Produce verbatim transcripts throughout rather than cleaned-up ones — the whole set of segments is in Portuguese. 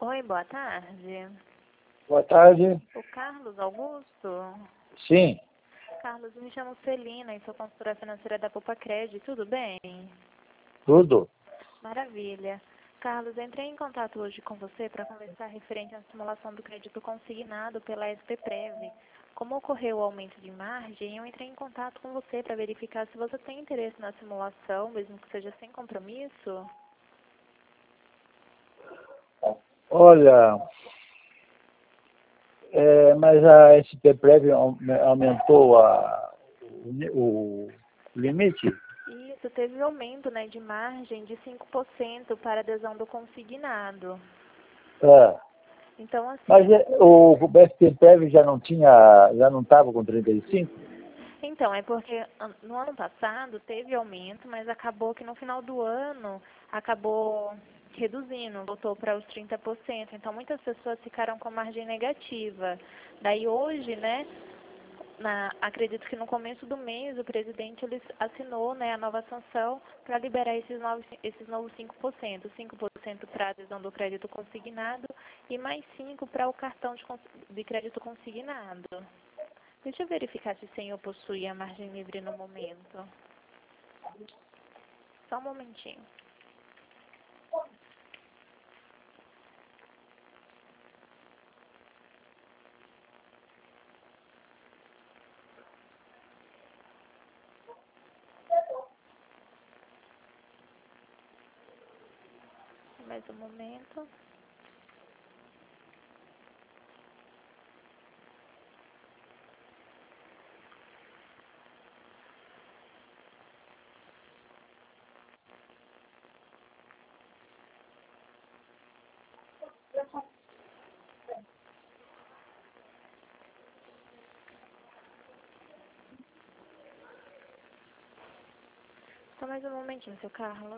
Oi, boa tarde. Boa tarde. O Carlos Augusto? Sim. Carlos, me chamo Celina e sou consultora financeira da Poupa Crédito, tudo bem? Tudo. Maravilha. Carlos, entrei em contato hoje com você para conversar referente à simulação do crédito consignado pela S P Prev. Como ocorreu o aumento de margem, eu entrei em contato com você para verificar se você tem interesse na simulação, mesmo que seja sem compromisso. Olha, é, mas a S P Prev aumentou a, o, o limite? Isso, teve um aumento, né, de margem de cinco por cento para adesão do consignado. É. Então, assim... Mas é, o, o S P Prev já não tinha, já não estava com trinta e cinco? Então, é porque no ano passado teve aumento, mas acabou que no final do ano acabou reduzindo, voltou para os trinta por cento. Então, muitas pessoas ficaram com margem negativa. Daí hoje, né, na, acredito que no começo do mês o presidente ele assinou, né, a nova sanção para liberar esses novos, esses novos cinco por cento. cinco por cento para a adesão do crédito consignado e mais cinco por cento para o cartão de, de crédito consignado. Deixa eu verificar se o senhor possui a margem livre no momento. Só um momentinho. Mais um momento. Só mais um momentinho, seu Carlos.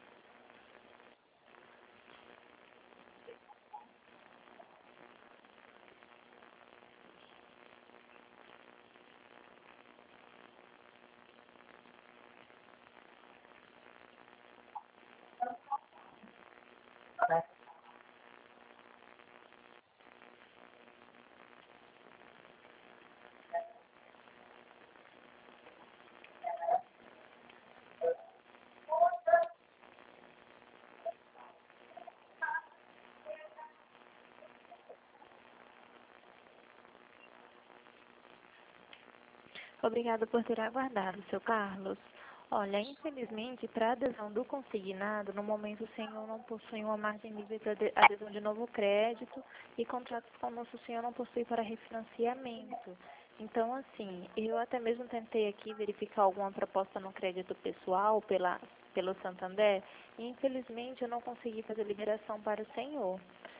Obrigada por ter aguardado, seu Carlos. Olha, infelizmente, para adesão do consignado, no momento o senhor não possui uma margem livre para adesão de novo crédito e contratos conosco o senhor não possui para refinanciamento. Então, assim, eu até mesmo tentei aqui verificar alguma proposta no crédito pessoal pela, pelo Santander e, infelizmente, eu não consegui fazer liberação para o senhor.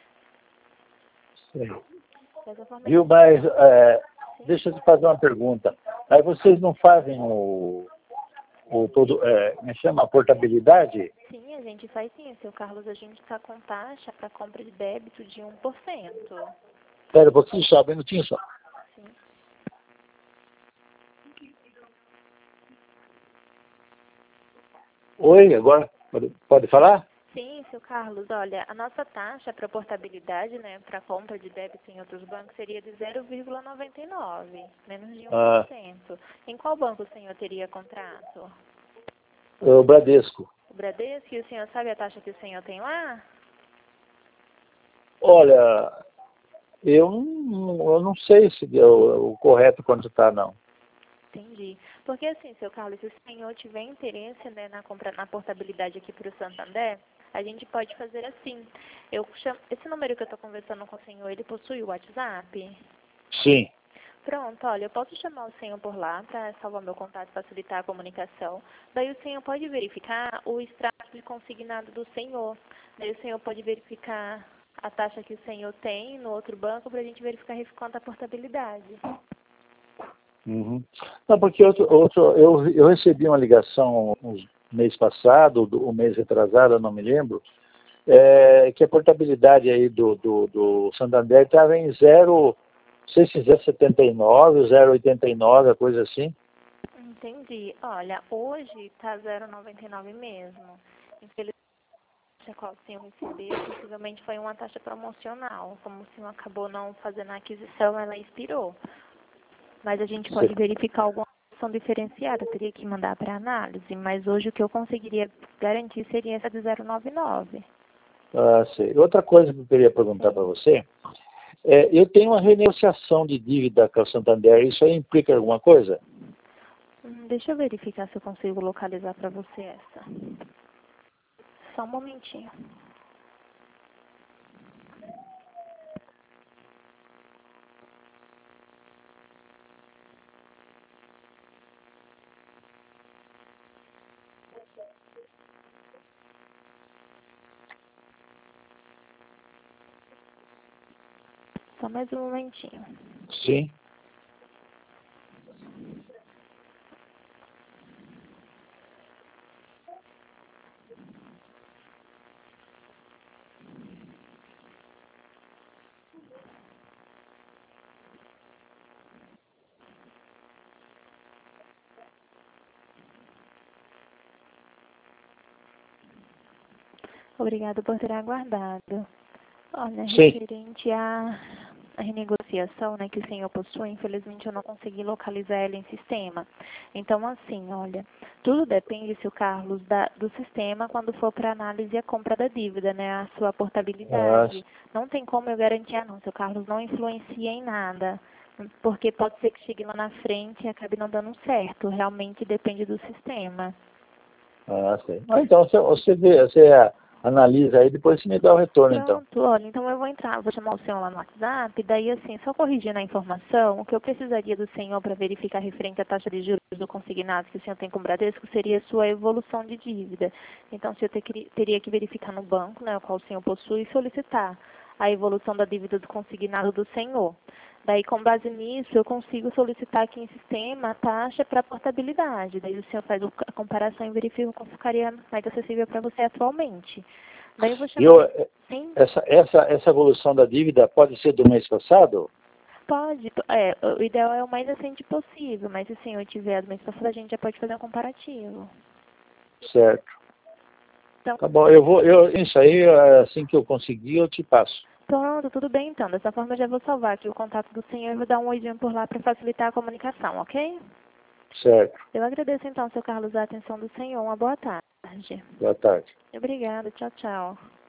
Sim. Dessa forma, Viu, mas é, deixa eu te fazer uma pergunta. Aí vocês não fazem o, o todo, é, me chama, a portabilidade? sim, a gente faz sim, seu Carlos. A gente está com taxa para compra de débito de um por cento. Espera um pouquinho só, um minutinho só. Sim. Oi, agora, pode, pode falar? Sim, seu Carlos, olha, a nossa taxa para portabilidade, né, para compra de débito em outros bancos seria de zero vírgula noventa e nove, menos de um por cento. Ah, Em qual banco o senhor teria contrato? o Bradesco. O Bradesco? E o senhor sabe a taxa que o senhor tem lá? Olha, eu não, eu não sei se é o, o correto quanto está, não. Entendi. Porque assim, seu Carlos, se o senhor tiver interesse, né, na compra, na portabilidade aqui para o Santander, a gente pode fazer assim. Eu chamo, esse número que eu estou conversando com o senhor, ele possui o WhatsApp? Sim. Pronto, olha, eu posso chamar o senhor por lá para salvar meu contato e facilitar a comunicação. Daí o senhor pode verificar o extrato de consignado do senhor. Daí o senhor pode verificar a taxa que o senhor tem no outro banco para a gente verificar quanto a portabilidade. Uhum. Não, porque outro, outro, eu, eu recebi uma ligação um mês passado, do, um mês retrasado, eu não me lembro, é, que a portabilidade aí do, do, do Santander estava em zero, não sei se zero vírgula setenta e nove, zero vírgula oitenta e nove, a coisa assim. Entendi. Olha, hoje está zero vírgula noventa e nove mesmo. Infelizmente. a qual o senhor recebeu, possivelmente foi uma taxa promocional. Como o senhor acabou não fazendo a aquisição, ela expirou. Mas a gente pode Sim. verificar alguma opção diferenciada, eu teria que mandar para análise, mas hoje o que eu conseguiria garantir seria essa de zero nove nove. Ah, sei. Outra coisa que eu queria perguntar para você, é, eu tenho uma renegociação de dívida com a Santander, isso aí implica alguma coisa? Hum, deixa eu verificar se eu consigo localizar para você essa. Só um momentinho. Só mais um momentinho. Sim. Obrigada por ter aguardado. Olha, Sim. referente à, à renegociação, né, que o senhor possui, infelizmente eu não consegui localizar ela em sistema. Então, assim, olha, tudo depende, seu Carlos, da, do sistema quando for para análise a compra da dívida, né, a sua Ah, portabilidade. Não tem como eu garantir, ah, não, seu Carlos não influencia em nada, porque pode ser que chegue lá na frente e acabe não dando certo. Realmente depende do sistema. ah, sei. Ah, então você, você, vê, você analisa aí, depois você me dá o retorno, então. Pronto, olha, então eu vou entrar, vou chamar o senhor lá no WhatsApp, daí assim, só corrigindo a informação, o que eu precisaria do senhor para verificar referente à taxa de juros do consignado que o senhor tem com o Bradesco seria a sua evolução de dívida. Então, o senhor ter, teria que verificar no banco, né, o qual o senhor possui, e solicitar a evolução da dívida do consignado do senhor. Daí, com base nisso, eu consigo solicitar aqui em sistema a taxa para portabilidade. Daí o senhor faz a comparação e verifica qual ficaria mais acessível para você atualmente. Daí eu vou chamar Eu, o... Sim? essa, essa, essa evolução da dívida pode ser do mês passado? Pode. É, o ideal é o mais recente possível, mas se o senhor tiver do mês passado, a gente já pode fazer um comparativo. Certo. Então, Tá bom, eu vou, eu, isso aí, assim que eu conseguir, eu te passo. pronto, tudo bem então. Dessa forma eu já vou salvar aqui o contato do senhor e vou dar um oizinho por lá para facilitar a comunicação, ok? Certo. Eu agradeço então, seu Carlos, a atenção do senhor. Uma boa tarde. Boa tarde. Obrigada. Tchau, tchau.